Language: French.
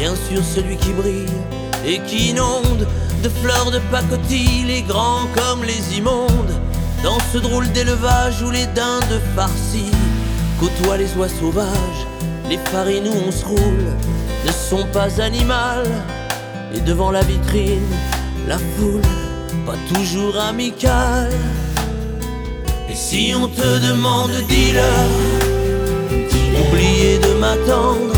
bien sûr celui qui brille et qui inonde de fleurs de pacotille les grands comme les immondes. Dans ce drôle d'élevage où les dindes farcies côtoient les oies sauvages, les farines où on se roule ne sont pas animales. Et devant la vitrine, la foule, pas toujours amicale. Et si on te demande, dis-leur, oubliez de m'attendre,